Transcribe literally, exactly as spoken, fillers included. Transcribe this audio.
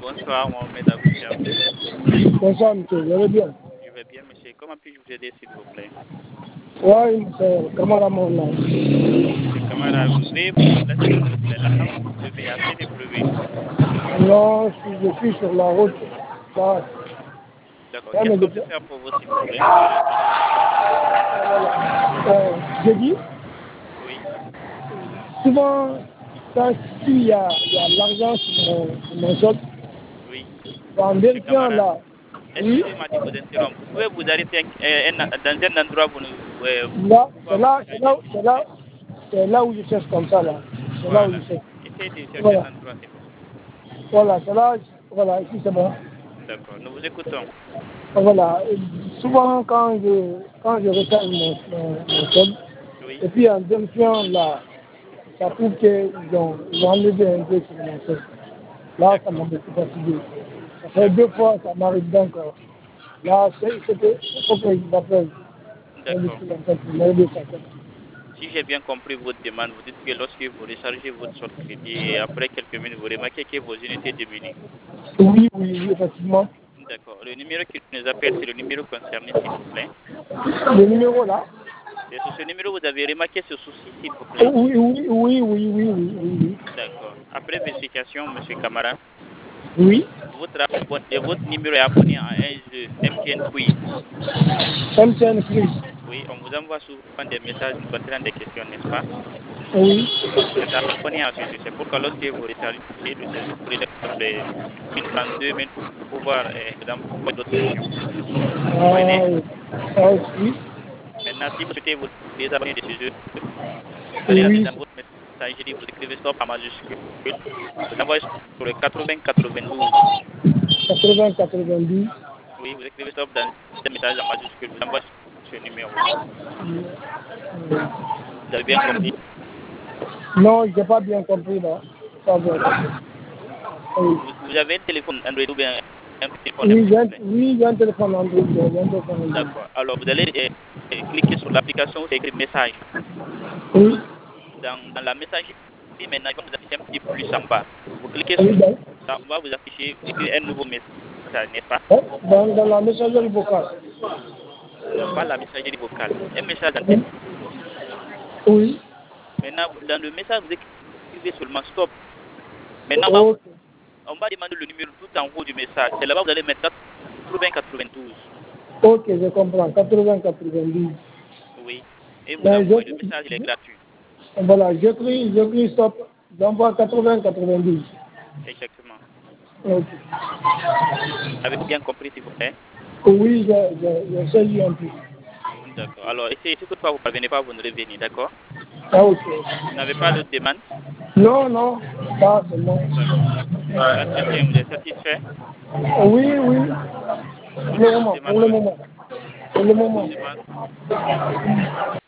Bonsoir, Mohamed Aboucham. Bonsoir, monsieur, vous allez bien? Je vais bien, monsieur. Comment puis-je vous aider, s'il vous plaît? Oui, c'est Kamara Mouna. Monsieur Camara, veuillez laisser tomber les larmes. Vous devez assez de bruit. Non, je suis, je suis sur la route. Là, D'accord. là, Qu'est-ce mais qu'on depuis- peut faire pour vous, s'il vous plaît? euh, j'ai dit, Oui, souvent, quand s'il y a, il y a l'argent sur mon, sur mon solde, oui. en Monsieur vérifiant Camara, là, oui, excusez-moi de vous interrompre. Vous pouvez vous arrêter un- un- dans un endroit où nous euh, là, c'est pouvons là, c'est échanger, là, s'il c'est vous là, plaît. c'est là où je cherche comme ça, là. C'est là où je Voilà. cherche. Essayez de chercher Voilà, un endroit, s'il vous plaît. voilà, c'est là, voilà, ici c'est bon. D'accord. Nous vous écoutons. Voilà, et souvent quand je, quand je recharge mon, mon, mon solde, Oui. et puis en vérifiant là, ça prouve qu'ils ont, ils ont enlevé un peu sur mon solde. Là, ça m'a D'accord. beaucoup fatigué. Ça fait deux D'accord. fois, ça m'arrive encore. Là, c'est c'est que, il faut que je m'appelle. Un D'accord. discours en fait, pour m'aider ça. Si j'ai bien compris votre demande, vous dites que lorsque vous rechargez votre solde crédit et après quelques minutes, vous remarquez que vos unités diminuent. Oui, oui, oui, effectivement. D'accord. Le numéro qui nous appelle, c'est le numéro concerné, s'il vous plaît. Le numéro là? C'est sur ce numéro, vous avez remarqué ce souci, s'il vous Oui, plaît. oui, oui, oui, oui, oui, oui, oui. D'accord. Après vérification, M. Camara, Oui, votre, abon- et votre numéro est abonné à un jeu M T N Quiz. M T N Free. Oui, on vous envoie souvent des messages contenant des questions, n'est-ce pas? Oui. Vous êtes abonné à ce jeu. C'est pourquoi lorsque vous rechargez le service, vous prenez les une trente-deux minutes pour pouvoir euh, vous envoyer d'autres questions. Vous Ah, comprenez? oui. Ah, oui. Maintenant, si vous souhaitez vous désabonner de ce jeu, vous allez aller Oui, dans votre messagerie, vous écrivez stop en majuscule, vous envoyez sur le quatre-vingts quatre-vingt-douze. quatre-vingts quatre-vingt-dix. Oui, vous écrivez stop dans un message en majuscule, vous envoyez ce numéro. Vous avez bien compris? Non, je n'ai pas bien compris là. Pas bien compris. Oui, Vous, vous avez un téléphone Android ou bien un téléphone oui, s'il j'ai vous un plaît? oui, j'ai un téléphone Android. J'ai un téléphone Android. D'accord. Alors, vous allez euh, euh, cliquer sur l'application où c'est écrit message. Oui, Dans, dans la messagerie, maintenant, il va vous afficher un petit plus en bas. Vous cliquez sur oui, dans, ça, on va vous afficher écrit un nouveau message, n'est-ce pas? hein, dans, dans la messagerie vocale. Non, pas la messagerie vocale. Un message en tête. Oui, Maintenant, dans le message, vous écrivez seulement stop. Maintenant, on va, ok, on va demander le numéro tout en haut du message. C'est là-bas que vous allez mettre quatre-vingts quatre-vingt-douze. ok, je comprends. quatre-vingts quatre-vingt-dix. Oui. Et vous Mais envoyez. Le je, message, il est gratuit. je- voilà, j'écris, j'écris stop. J'envoie quatre-vingts quatre-vingt-dix. Exactement. Ok. Avez-vous bien compris, s'il vous plaît? Oui, j'ai j'ai- j'ai saisi un peu. D'accord. Alors, essayez, si toutefois vous ne parvenez pas, vous nous revenez, d'accord? Ah, ok. Vous n'avez pas d'autres demandes? Non, non, ça c'est bon. D'accord. L'entretien, vous êtes satisfait? Oui, oui. Pour Autre le moment, demande, pour le monsieur. moment. Pour le moment. Excusez-moi.